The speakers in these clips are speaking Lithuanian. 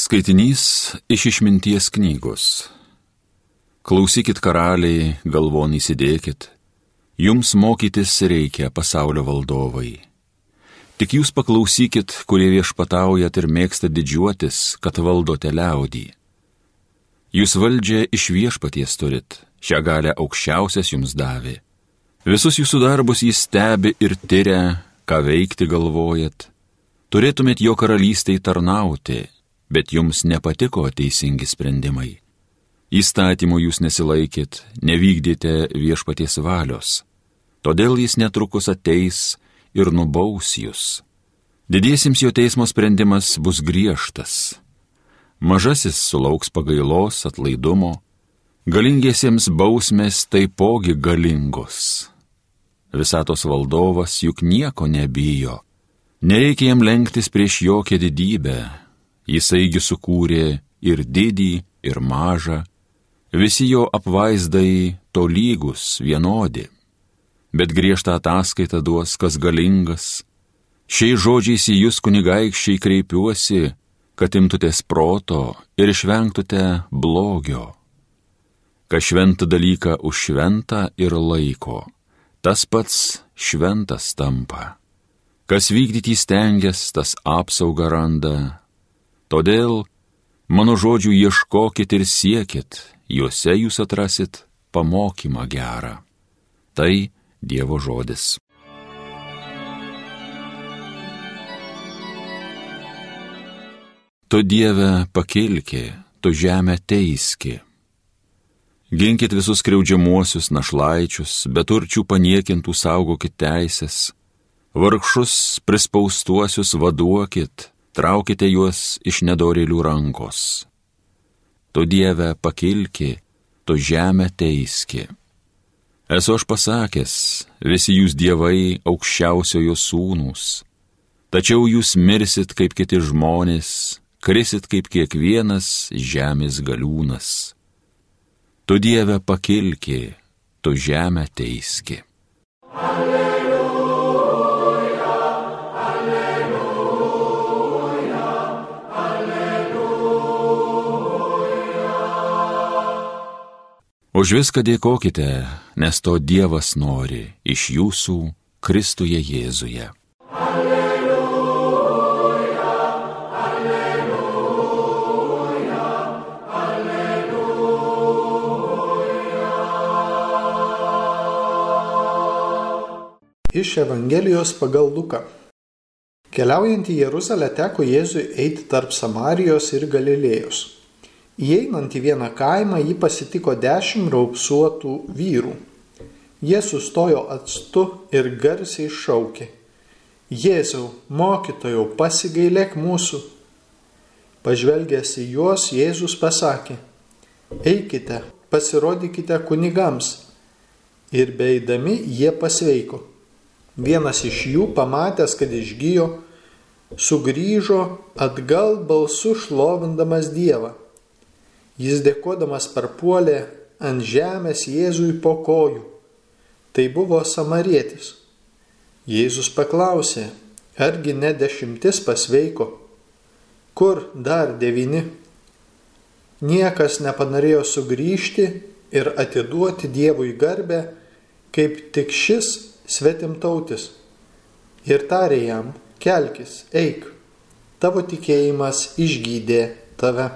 Skaitinys iš Išminties knygos. Klausykit, karaliai, galvon įsidėkit, jums mokytis reikia, pasaulio valdovai. Tik jūs paklausykit, kurie viešpataujat ir mėgsta didžiuotis, kad valdote liaudį. Jūs valdžią iš viešpaties turit, šią galią aukščiausias jums davė. Visus jūsų darbus jis stebi ir tyria, ką veikti galvojat. Turėtumėt jo karalystei tarnauti, bet jums nepatiko teisingi sprendimai. Įstatymų jūs nesilaikėt, nevykdėte viešpaties valios. Todėl jis netrukus ateis ir nubaus jūs. Didiesiems jo teismo sprendimas bus griežtas. Mažasis sulauks pagailos, atlaidumo, galingiesiems bausmės taipogi galingos. Visatos valdovas juk nieko nebijo, nereikia jam lenktis prieš jokią didybę. Jisaigi sukūrė ir didį, ir mažą, visi jo apvaizdai tolygus, vienodi. Bet griežtą ataskaitą duos, kas galingas. Šiais žodžiais į jūs, kunigaikščiai, kreipiuosi, kad imtutės proto ir išvengtute blogio. Kas šventą dalyką už šventą ir laiko, tas pats šventas tampa. Kas vykdyti stengias, tas apsaugą randa. Todėl mano žodžių ieškokit ir siekit, juose jūs atrasit pamokymą gerą. Tai Dievo žodis. Tu, Dieve, pakilki, tu žemę teiski. Ginkit visus skriaudžiamuosius našlaičius, beturčių paniekintų saugokit teisės, vargšus prispaustuosius vaduokit, traukite juos iš nedorėlių rankos. Tu, Dieve, pakilki, tu žemę teiski. Esu aš pasakęs, visi jūs dievai aukščiausiojo sūnūs, tačiau jūs mirsit kaip kiti žmonės, krisit kaip kiekvienas žemės galiūnas. Tu, Dieve, pakilki, tu žemę teiski. Už viską dėkokite, nes to Dievas nori iš jūsų Kristuje Jėzuje. Alleluja, alleluja, alleluja. Iš Evangelijos pagal Luką. Keliaujant į Jeruzalę teko Jėzui eiti tarp Samarijos ir Galilėjos. Įeinant į vieną kaimą, jį pasitiko 10 raupsuotų vyrų. Jie sustojo atstu ir garsiai šaukė: Jėzau, mokytojau, pasigailėk mūsų. Pažvelgęs į juos, Jėzus pasakė: Eikite, pasirodykite kunigams. Ir beeidami jie pasveiko. Vienas iš jų, pamatęs, kad išgijo, sugrįžo atgal balsu šlovindamas Dievą. Jis dėkodamas parpuolė ant žemės Jėzui po kojų. Tai buvo samarietis. Jėzus paklausė: argi ne 10 pasveiko? Kur dar 9? Niekas nepanorėjo sugrįžti ir atiduoti Dievui garbę, kaip tik šis svetimtautis. Ir tarė jam: kelkis, eik, tavo tikėjimas išgydė tave.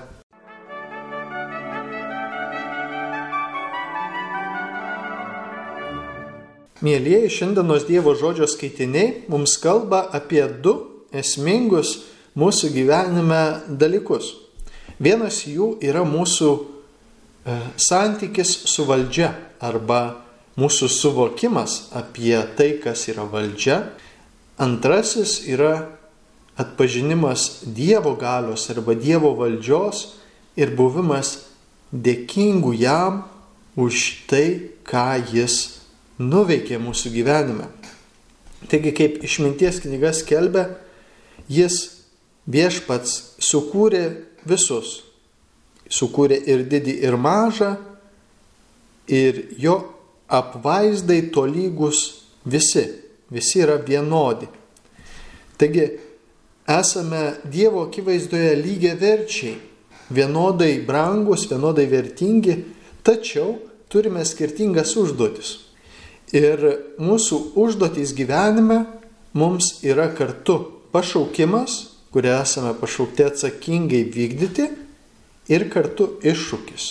Mielieji, šiandienos Dievo žodžio skaitiniai mums kalba apie 2 esmingus mūsų gyvenime dalykus. Vienas jų yra mūsų santykis su valdžia arba mūsų suvokimas apie tai, kas yra valdžia. Antrasis yra atpažinimas Dievo galios arba Dievo valdžios ir buvimas dėkingų jam už tai, ką jis nuveikė mūsų gyvenime. Taigi, kaip Išminties knyga skelbia, jis viešpats sukūrė visus. Sukūrė ir didį, ir mažą, ir jo apvaizdai tolygus visi. Visi yra vienodi. Taigi, esame Dievo akivaizdoje lygiaverčiai, vienodai brangus, vienodai vertingi, tačiau turime skirtingas užduotis. Ir mūsų užduotys gyvenime mums yra kartu pašaukimas, kurį esame pašaukti atsakingai vykdyti, ir kartu iššūkis.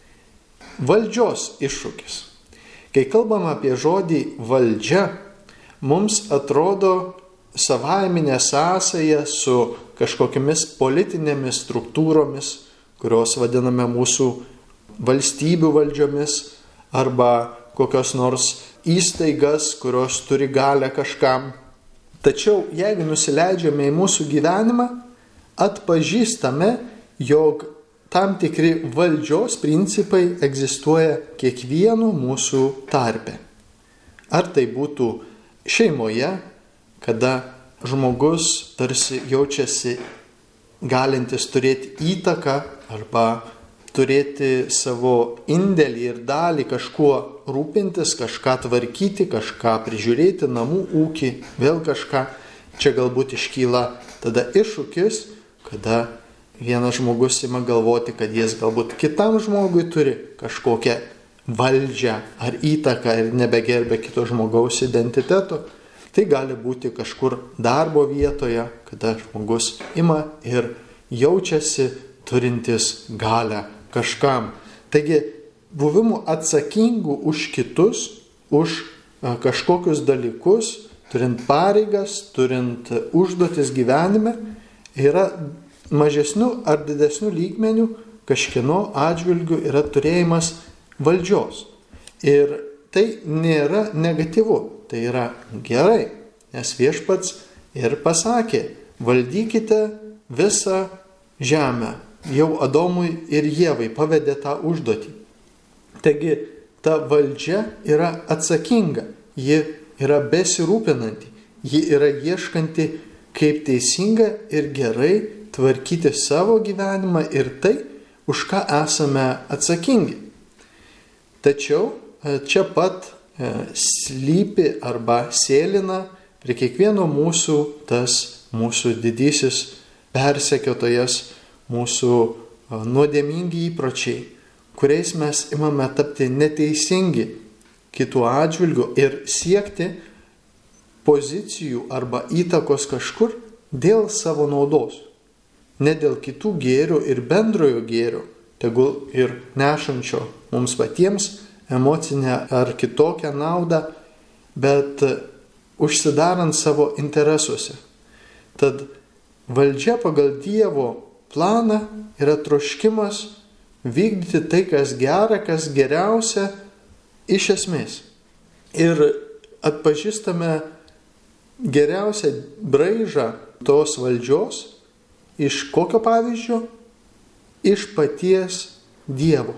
Valdžios iššūkis. Kai kalbam apie žodį valdžia, mums atrodo savaiminė sąsaja su kažkokiamis politinėmis struktūromis, kurios vadiname mūsų valstybių valdžiomis, arba kokios nors įstaigas, kurios turi galią kažkam. Tačiau jeigu nusileidžiame į mūsų gyvenimą, atpažįstame, jog tam tikri valdžios principai egzistuoja kiekvienų mūsų tarpe. Ar tai būtų šeimoje, kada žmogus tarsi jaučiasi galintis turėti įtaką arba turėti savo indėlį ir dalį kažkuo rūpintis, kažką tvarkyti, kažką prižiūrėti, namų ūkį, vėl kažką. Čia galbūt iškyla tada iššūkis, kada vienas žmogus ima galvoti, kad jis galbūt kitam žmogui turi kažkokią valdžią ar įtaką ir nebegerbia kito žmogaus identiteto. Tai gali būti kažkur darbo vietoje, kada žmogus ima ir jaučiasi turintis galią kažkam. Taigi, buvimu atsakingu už kitus, už kažkokius dalykus, turint pareigas, turint užduotis gyvenime, yra mažesnių ar didesnių lygmenių kažkieno atžvilgių yra turėjimas valdžios. Ir tai nėra negatyvu, tai yra gerai, nes Viešpats ir pasakė, valdykite visą žemę. Jau Adomui ir Ievai pavedė tą užduotį. Taigi ta valdžia yra atsakinga, ji yra besirūpinanti, ji yra ieškanti, kaip teisinga ir gerai tvarkyti savo gyvenimą ir tai, už ką esame atsakingi. Tačiau čia pat slypi arba sėlina prie kiekvieno mūsų tas mūsų didysis persekiotojas, mūsų nuodėmingi įpročiai, kuriais mes imame tapti neteisingi kitų atžvilgių ir siekti pozicijų arba įtakos kažkur dėl savo naudos. Ne dėl kitų gėrių ir bendrojo gėrių, tegul ir nešančio mums patiems emocinę ar kitokią naudą, bet užsidarant savo interesuose. Tad valdžia pagal Dievo planą yra troškimas vykdyti tai, kas gera, kas geriausia iš esmės. Ir atpažįstame geriausią braižą tos valdžios iš kokio pavyzdžio? Iš paties Dievo.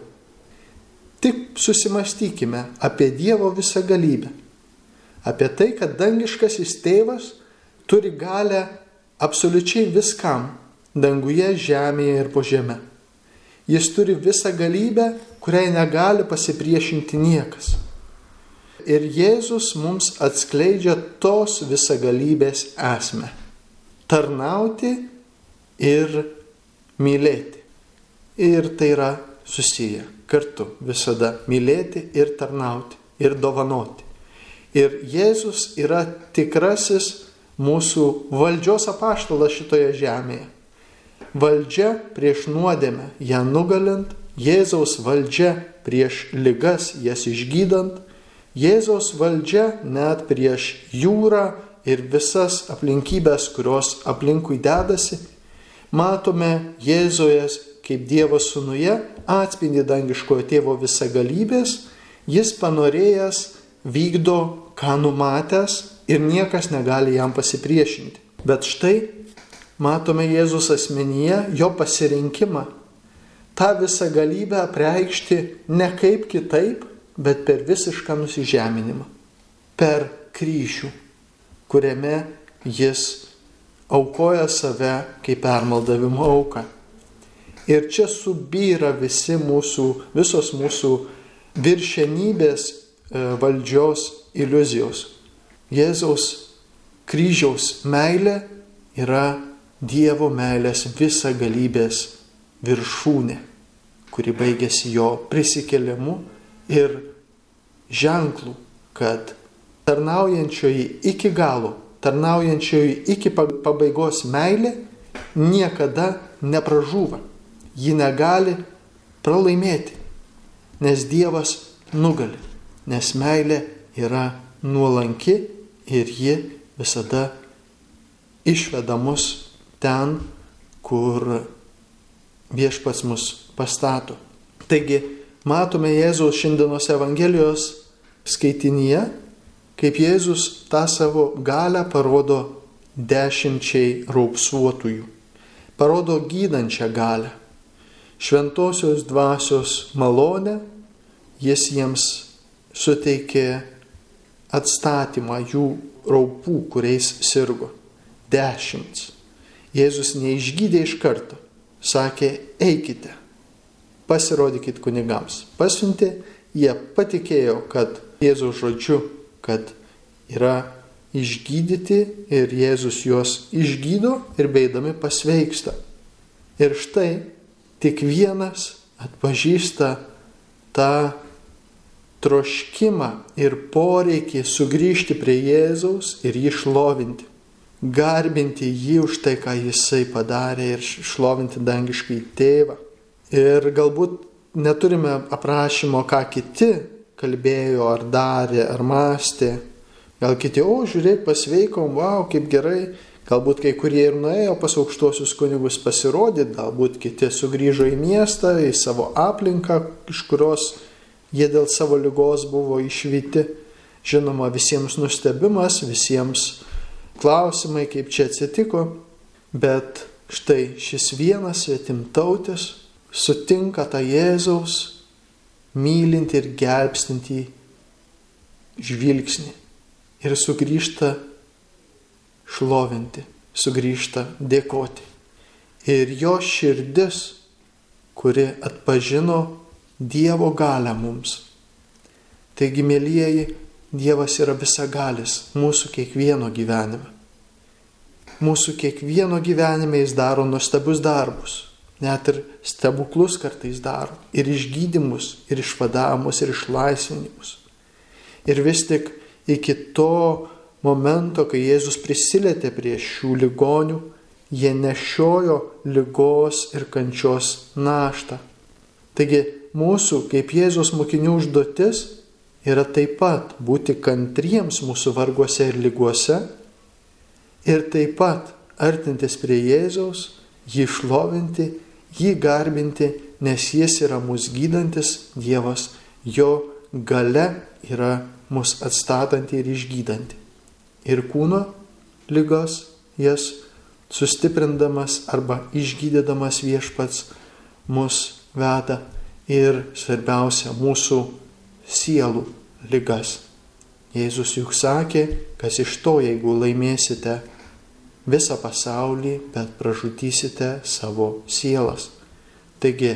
Tik susimastykime apie Dievo visagalybę. Apie tai, kad dangiškasis tėvas turi galę absoliučiai viskam, danguje, žemėje ir po žeme. Jis turi visą galybę, kuriai negali pasipriešinti niekas. Ir Jėzus mums atskleidžia tos visagalybės esmę. Tarnauti ir mylėti. Ir tai yra susiję kartu visada mylėti ir tarnauti ir dovanoti. Ir Jėzus yra tikrasis mūsų valdžios apaštalas šitoje žemėje. Valdžia prieš nuodėmę, ją nugalint, Jėzaus valdžia prieš ligas, jas išgydant, Jėzaus valdžia net prieš jūrą ir visas aplinkybės, kurios aplinkui dedasi. Matome Jėzuje kaip Dievo sūnuje atspindi dangiškojo tėvo visagalybės, jis panorėjęs vykdo, ką numatęs ir niekas negali jam pasipriešinti. Bet štai matome Jėzus asmenyje jo pasirinkimą tą visagalybę apreikšti ne kaip kitaip, bet per visišką nusižeminimą, per kryžių, kuriame jis aukoja save kaip permaldavimo auką. Ir čia subyra visos mūsų viršenybės valdžios iliuzijos. Jėzaus kryžiaus meilė yra Dievo meilės visagalybės viršūnė, kuri baigėsi jo prisikėlimu ir ženklų, kad tarnaujančioji iki galo, tarnaujančioji iki pabaigos meilė niekada nepražūva. Ji negali pralaimėti, nes Dievas nugali, nes meilė yra nuolanki ir ji visada išveda mus ten, kur Viešpats mus pastato. Taigi, matome Jėzaus šiandienos Evangelijos skaitinyje, kaip Jėzus tą savo galią parodo 10 raupsuotųjų. Parodo gydančią galią. Šventosios dvasios malonę jis jiems suteikė atstatymą jų raupų, kuriais sirgo. 10. Jėzus neišgydė iš karto. Sakė, eikite, pasirodykit kunigams. Pasiuntė, jie patikėjo, kad Jėzaus žodžiu, kad yra išgydyti ir Jėzus juos išgydo ir beidami pasveiksta. Ir štai tik vienas atpažįsta tą troškimą ir poreikį sugrįžti prie Jėzaus ir jį šlovinti. Garbinti jį už tai, ką jisai padarė ir šlovinti dangiškai tėvą. Ir galbūt neturime aprašymo, ką kiti kalbėjo, ar darė, ar mąstė. Gal kiti, žiūrėk, pasveikom, wow, kaip gerai. Galbūt kai kurie ir nuėjo pas aukštuosius kunigus pasirodyti, galbūt kiti sugrįžo į miestą, į savo aplinką, iš kurios jie dėl savo ligos buvo išvyti. Žinoma, visiems nustebimas, visiems klausimai, kaip čia atsitiko, bet štai šis vienas svetimtautis sutinka tą Jėzaus mylinti ir gelbstinti žvilgsnį ir sugrįžta šlovinti, sugrįžta dėkoti. Ir jo širdis, kuri atpažino Dievo galią mums. Taigi, mielieji, Dievas yra visagalis mūsų kiekvieno gyvenime. Mūsų kiekvieno gyvenime jis daro nuostabius darbus. Net ir stebuklus kartais daro. Ir išgydymus, ir išvadavimus, ir išlaisvinimus. Ir vis tik iki to momento, kai Jėzus prisilietė prie šių ligonių, jie nešiojo ligos ir kančios naštą. Taigi mūsų, kaip Jėzaus mokinių užduotis, yra taip pat būti kantriems mūsų varguose ir liguose ir taip pat artintis prie Jėzaus, jį šlovinti, jį garbinti, nes jis yra mūsų gydantis Dievas, jo galia yra mus atstatanti ir išgydanti. Ir kūno ligas jas sustiprindamas arba išgydydamas Viešpats mus veda ir svarbiausia mūsų sielų ligas. Jėzus juk sakė, kas iš to, jeigu laimėsite visą pasaulį, bet pražudysite savo sielas. Taigi,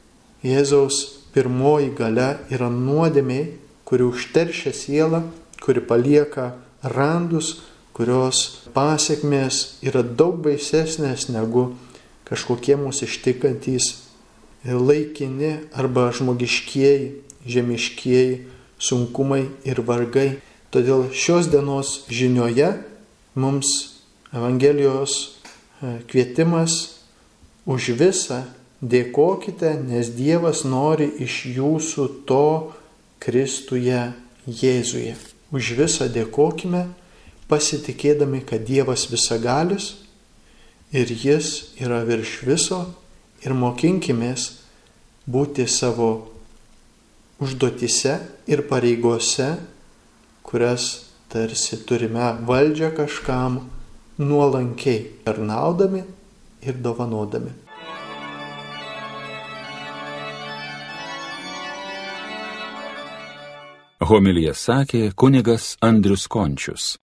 Jėzaus pirmoji galia yra nuodėmė, kuri užteršia sielą, kuri palieka randus, kurios pasekmės yra daug baisesnės negu kažkokie mūsų ištikantys laikini arba žmogiškieji, žemiškieji sunkumai ir vargai. Todėl šios dienos žinioje mums Evangelijos kvietimas už visą dėkokite, nes Dievas nori iš jūsų to Kristuje Jėzuje. Už visą dėkokime, pasitikėdami, kad Dievas visagalis ir jis yra virš viso ir mokinkimės būti savo užduotise ir pareigose, kurias tarsi turime valdžią kažkam nuolankiai tarnaudami ir dovanodami. Homiliją sakė kunigas Andrius Končius.